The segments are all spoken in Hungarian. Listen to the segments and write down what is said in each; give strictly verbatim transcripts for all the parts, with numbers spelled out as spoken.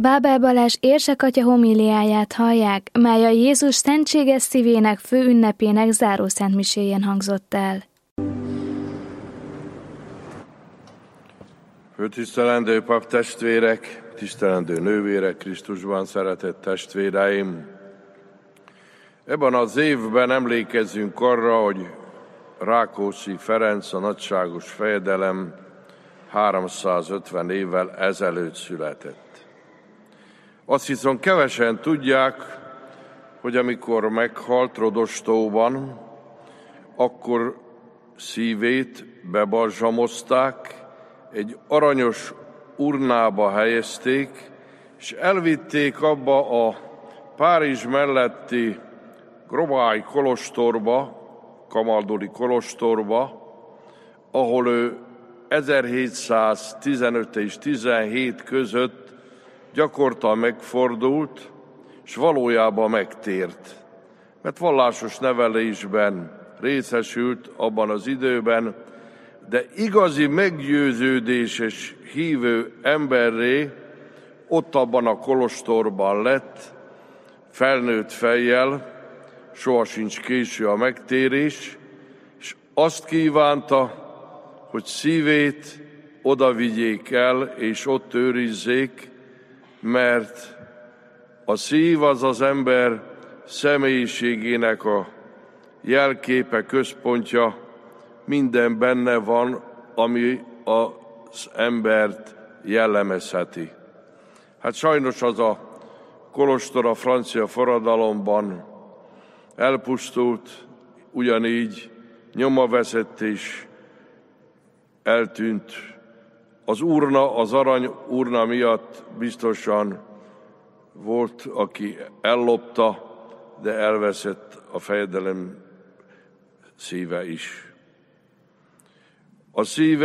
Bábel Balázs érsekatya homíliáját hallják, mely a Jézus szentséges szívének fő ünnepének zárószentmiséjén hangzott el. Főtisztelendő pap testvérek, tisztelendő nővérek, Krisztusban szeretett testvéreim! Ebben az évben emlékezzünk arra, hogy Rákóczi Ferenc, a nagyságos fejedelem háromszázötven évvel ezelőtt született. Azt hiszem, kevesen tudják, hogy amikor meghalt Rodostóban, akkor szívét bebalzsamozták, egy aranyos urnába helyezték, és elvitték abba a Párizs melletti Grobály kolostorba, kamaldoli kolostorba, ahol ő ezerhétszáztizenöt és tizenhét között gyakorta megfordult, és valójában megtért. Mert vallásos nevelésben részesült abban az időben, de igazi meggyőződéses hívő emberré ott abban a kolostorban lett, felnőtt fejjel, soha sincs késő a megtérés, és azt kívánta, hogy szívét oda vigyék el, és ott őrizzék, mert a szív az az ember személyiségének a jelképe, központja, minden benne van, ami az embert jellemezheti. Hát sajnos az a kolostor a francia forradalomban elpusztult, ugyanígy nyoma veszett és eltűnt. Az urna, az arany urna miatt biztosan volt, aki ellopta, de elveszett a fejedelem szíve is. A szív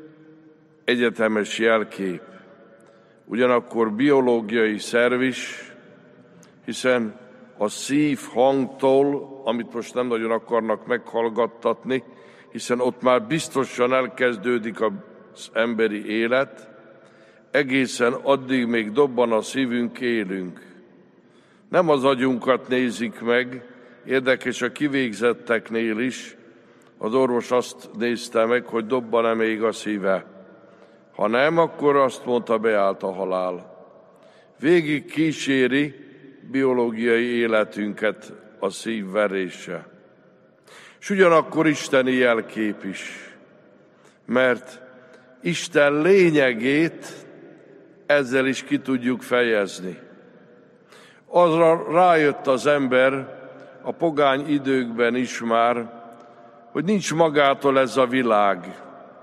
egyetemes jelkép, ugyanakkor biológiai szerv is, hiszen a szív hangtól, amit most nem nagyon akarnak meghallgattatni, hiszen ott már biztosan elkezdődik az emberi élet, egészen addig még dobban a szívünk, élünk. Nem az agyunkat nézik meg, érdekes a kivégzetteknél is, az orvos azt nézte meg, hogy dobban-e még a szíve. Ha nem, akkor azt mondta, beállt a halál. Végig kíséri biológiai életünket a szív verése. És ugyanakkor isteni jelkép is, mert Isten lényegét ezzel is ki tudjuk fejezni. Azra rájött az ember a pogány időkben is már, hogy nincs magától ez a világ.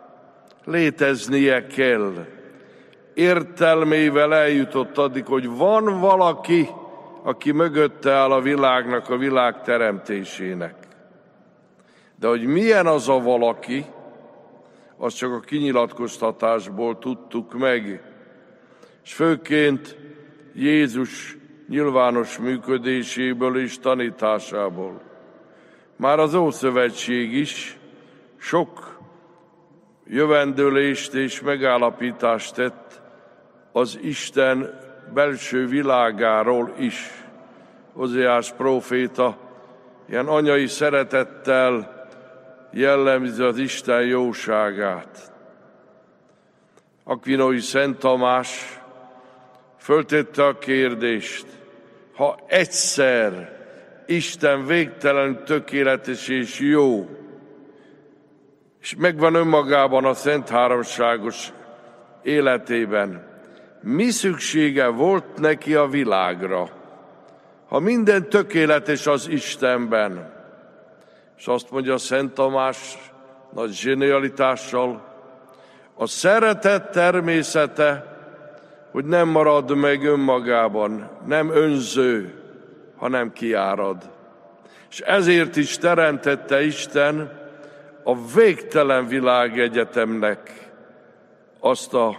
Léteznie kell. Értelmével eljutott addig, hogy van valaki, aki mögötte áll a világnak, a világ teremtésének. De hogy milyen az a valaki, azt csak a kinyilatkoztatásból tudtuk meg. És főként Jézus nyilvános működéséből és tanításából. Már az Ószövetség is sok jövendőlést és megállapítást tett az Isten belső világáról is. Ozeás próféta ilyen anyai szeretettel jellemzi az Isten jóságát. Akvinói Szent Tamás föltette a kérdést, ha egyszer Isten végtelen tökéletes és jó, és megvan önmagában a Szent Háromságos életében, mi szüksége volt neki a világra, ha minden tökéletes az Istenben? És azt mondja Szent Tamás nagy zsenialitással, a szeretet természete, hogy nem marad meg önmagában, nem önző, hanem kiárad. És ezért is teremtette Isten a végtelen világegyetemnek azt a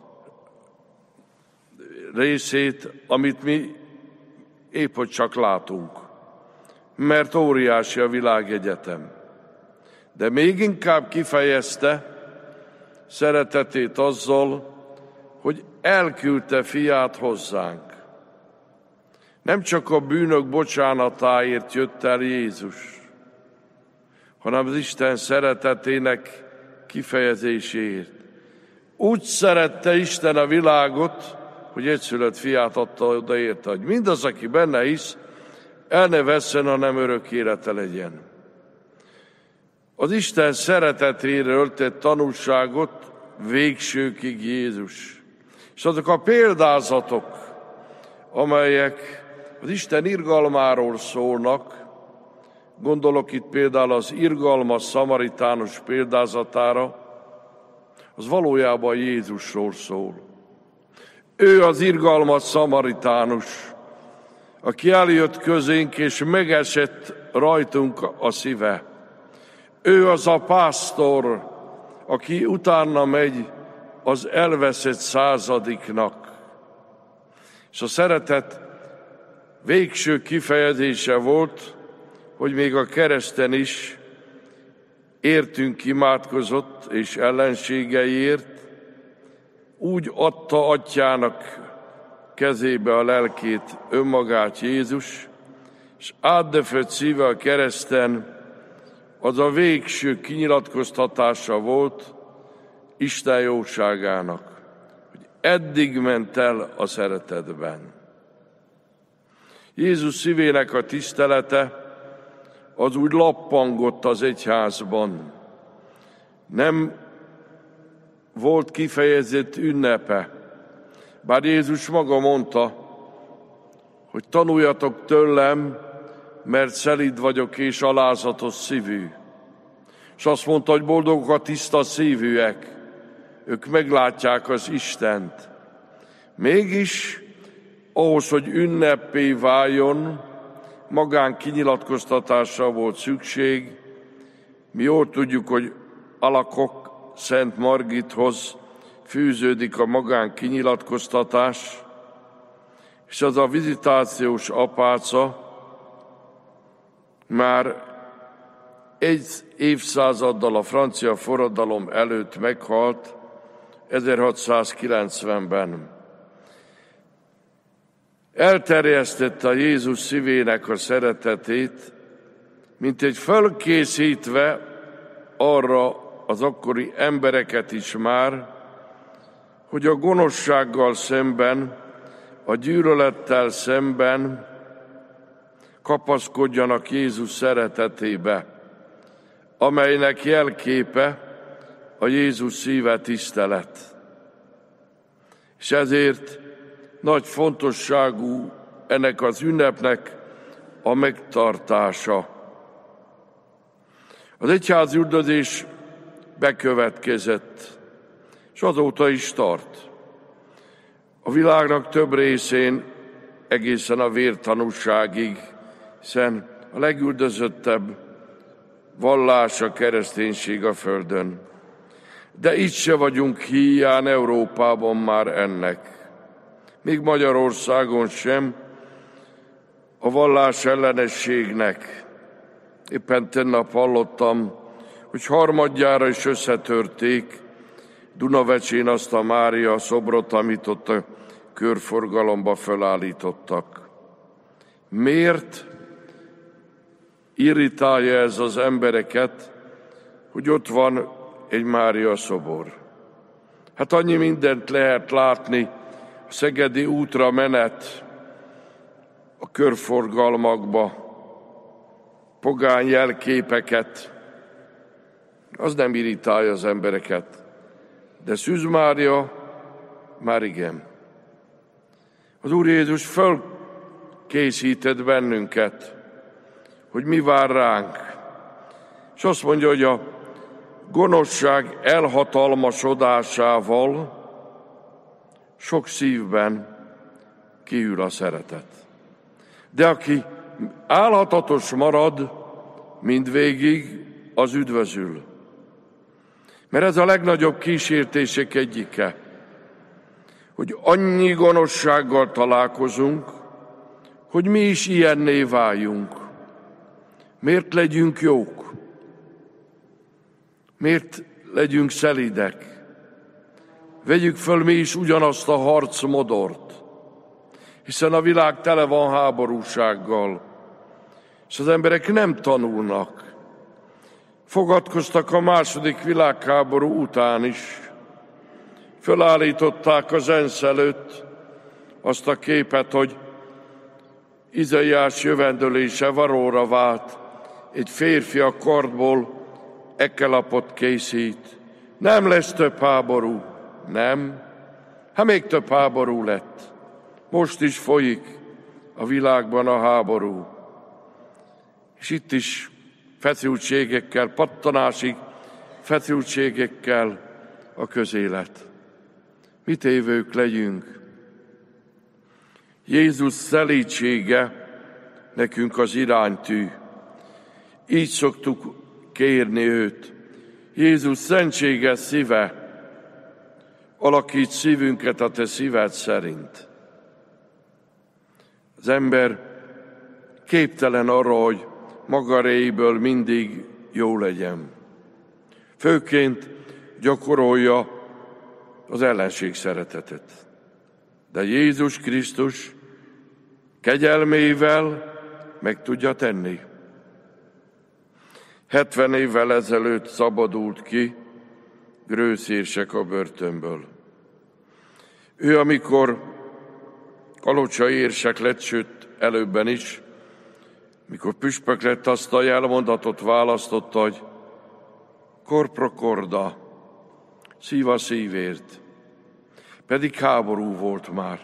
részét, amit mi épp hogy csak látunk. Mert óriási a világegyetem. De még inkább kifejezte szeretetét azzal, hogy elküldte fiát hozzánk. Nem csak a bűnök bocsánatáért jött el Jézus, hanem az Isten szeretetének kifejezéséért. Úgy szerette Isten a világot, hogy egyszülött fiát adta oda érte, hogy mindaz, aki benne hisz, el ne vesszen, hanem örök élete legyen. Az Isten szeretetéről tett tanúságot végsőkig Jézus. És azok a példázatok, amelyek az Isten irgalmáról szólnak, gondolok itt például az irgalmas szamaritánus példázatára, az valójában Jézusról szól. Ő az irgalmas szamaritánus, aki eljött közénk, és megesett rajtunk a szíve. Ő az a pásztor, aki utána megy az elveszett századiknak. És a szeretet végső kifejezése volt, hogy még a kereszten is értünk imádkozott, és ellenségeiért úgy adta atyának kezébe a lelkét, önmagát Jézus, és átdöfött szíve a kereszten az a végső kinyilatkoztatása volt Isten jóságának, hogy eddig ment el a szeretetben. Jézus szívének a tisztelete az úgy lappangott az egyházban. Nem volt kifejezett ünnepe, bár Jézus maga mondta, hogy tanuljatok tőlem, mert szelíd vagyok és alázatos szívű. És azt mondta, hogy boldogok a tiszta szívűek, ők meglátják az Istent. Mégis ahhoz, hogy ünnepé váljon, magán kinyilatkoztatásra volt szükség. Mi jól tudjuk, hogy Alakok Szent Margithoz fűződik a magán kinyilatkoztatás, és az a vizitációs apáca már egy évszázaddal a francia forradalom előtt meghalt, ezerhatszázkilencvenben. Elterjesztette a Jézus szívének a szeretetét, mint egy fölkészítve arra az akkori embereket is már, hogy a gonoszsággal szemben, a gyűlölettel szemben kapaszkodjanak Jézus szeretetébe, amelynek jelképe a Jézus szíve tisztelet. És ezért nagy fontosságú ennek az ünnepnek a megtartása. Az egyházi üldözés bekövetkezett, és azóta is tart. A világnak több részén egészen a vértanúságig, hiszen a legüldözöttebb vallás a kereszténység a földön. De itt se vagyunk híján Európában már ennek. Még Magyarországon sem a vallás ellenességnek. Éppen tennap hallottam, hogy harmadjára is összetörték Dunavecsén azt a Mária szobrot, amit ott a körforgalomba felállítottak. Miért irritálja ez az embereket, hogy ott van egy Mária szobor? Hát annyi mindent lehet látni, a szegedi útra menet, a körforgalmakba, pogány jelképeket, az nem irritálja az embereket. De Szűz Mária már igen. Az Úr Jézus fölkészített bennünket, hogy mi vár ránk. És azt mondja, hogy a gonoszság elhatalmasodásával sok szívben kiül a szeretet. De aki álhatatos marad mindvégig, az üdvözül. Mert ez a legnagyobb kísértések egyike, hogy annyi gonoszsággal találkozunk, hogy mi is ilyenné váljunk. Miért legyünk jók? Miért legyünk szelídek? vegyük föl mi is ugyanazt a harcmodort, hiszen a világ tele van háborúsággal, és az emberek nem tanulnak. Fogadkoztak a második világháború után is. Fölállították az ENSZ előtt azt a képet, hogy Izaiás jövendölése valóra vált, egy férfi a kardból ekkelapot készít. Nem lesz több háború. Nem. Hát még több háború lett. Most is folyik a világban a háború. És itt is feszültségekkel, pattanásig feszültségekkel a közélet. Mit évők legyünk. Jézus szelídsége nekünk az iránytű. Így szoktuk kérni őt. Jézus szentséges szíve, alakít szívünket a te szíved szerint. Az ember képtelen arra, hogy maga réjéből mindig jó legyen. Főként gyakorolja az ellenség szeretetet. De Jézus Krisztus kegyelmével meg tudja tenni. hetven évvel ezelőtt szabadult ki Grőszérsek a börtönből. Ő, amikor kalocsai érsek lett, sőt előbben is, mikor püspök lett, azt a jelmondatot választotta, hogy corpora corda, szív a szívért, pedig háború volt már.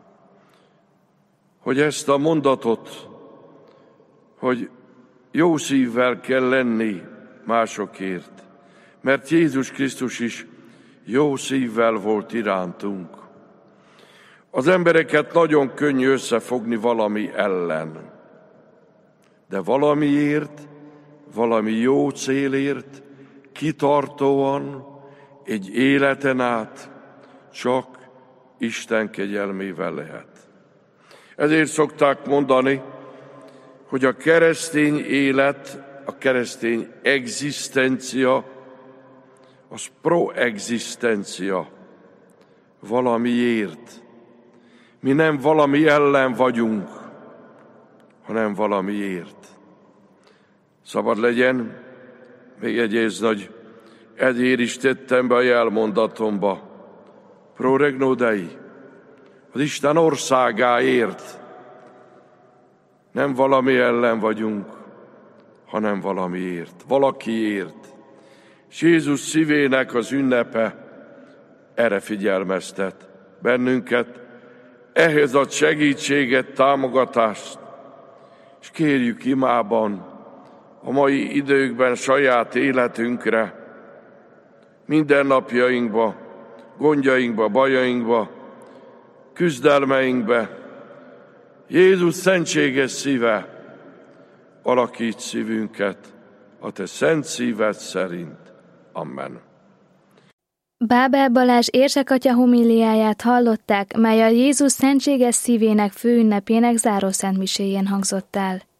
Hogy ezt a mondatot, hogy jó szívvel kell lenni másokért, mert Jézus Krisztus is jó szívvel volt irántunk. Az embereket nagyon könnyű összefogni valami ellen, de valamiért, valami jó célért, kitartóan, egy életen át csak Isten kegyelmével lehet. Ezért szokták mondani, hogy a keresztény élet, a keresztény egzisztencia, az proexisztencia, valamiért. Mi nem valami ellen vagyunk, hanem valamiért. Szabad legyen, még egyrészt, hogy ezért is tettem be a jelmondatomba. Pro regno Dei, az Isten országáért. Nem valami ellen vagyunk, hanem valamiért, valakiért. És Jézus szívének az ünnepe erre figyelmeztet bennünket, ehhez ad segítséget, támogatást, és kérjük imában a mai időkben saját életünkre, mindennapjainkba, gondjainkba, bajainkba, küzdelmeinkbe. Jézus szentséges szíve, alakíts szívünket a te szent szíved szerint. Amen. Bábel Balázs érsekatya homiliáját hallották, mely a Jézus szentséges szívének főünnepének zárószentmiséjén hangzott el.